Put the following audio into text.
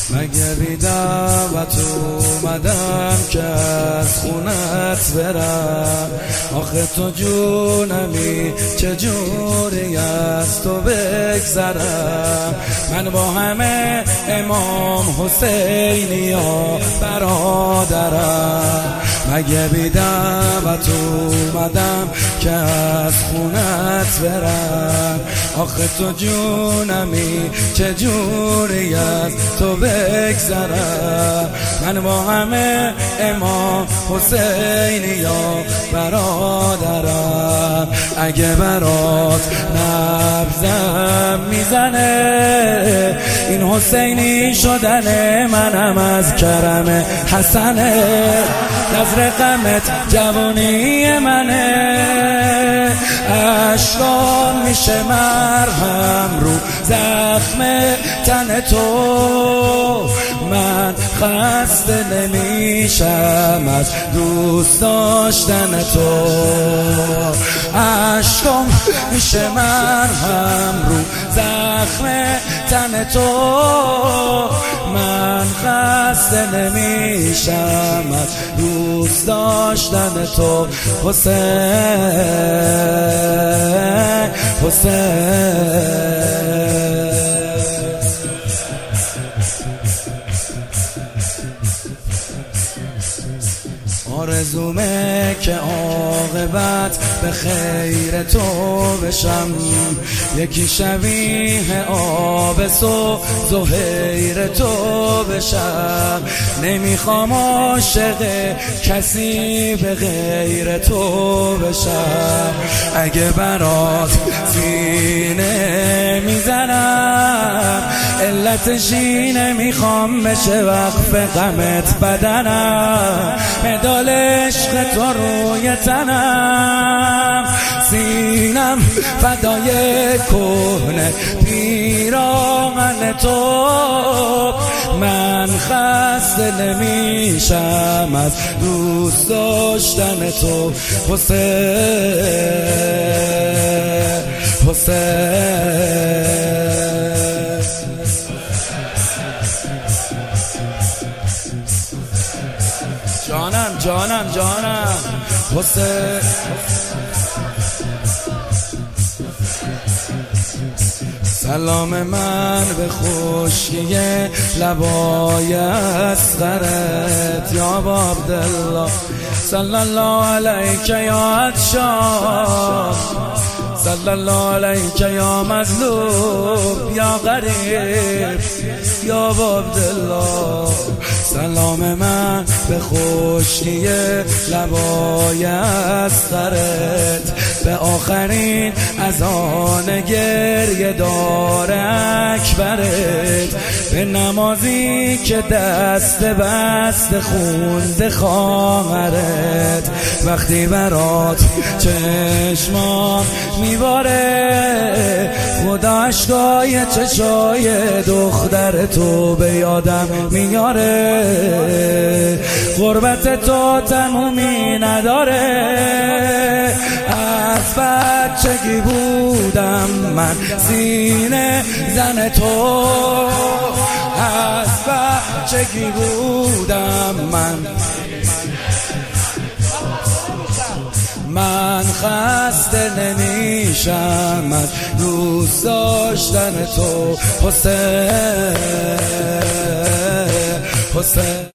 مگه بی دعوت اومدم که از خونت برم؟ آخه تو جونمی چجوری از تو بگذرم؟ من با همه امام حسینی ها برادرم. مگه بی دعوت اومدم که از خونت برم؟ آخه تو جونمی چجوری از تو بگذرم؟ من با همه امام حسینی ها برادرم. اگه برات نبضم میزنه این حسینی شدن منم از کرم حسنه. نظر غمت جوانی منه، اشکام میشه مرهم رو زخم تن تو. من خسته نمیشم از دوست داشتن تو. اشکام میشه مرهم رو زخم تن تو. من خسته نمیشم از دوست داشتن تو. حسین حسین آرزومه که عاقبت به خیر تو بشم، یکی شبیه آبس و زهیر تو بشم. نمیخوام عاشق کسی به غیر تو بشم. اگه برات سینه میزنم علتشی نمیخوام بشه وقف غمت بدنم. مدال عشق تو روی تنم، سینم فدای کهنه پیراهن تو. من خسته نمیشم از دوست داشتن تو. حسین حسین جانم جانم جانم حسین. سلام من به خشکی لبای اصغرت یا با عبدالله، صلی الله علیک یا عطشان، صلی الله علیک یا مظلوم یا غریب یا با عبدالله. سلام من به خشکی لبای اصغرت، به آخرین اذان گریه دار اکبرت، به نمازی که دست بست خونده خواهرت. وقتی برات چشمام میباره خدا عشقای چشای دختر تو به یادم میاره. غربت تو تمومی نداره، از بچگی بودم من سینه زن تو. از بچگی بودم من خسته نمیشم از دوست داشتن تو. حسین حسین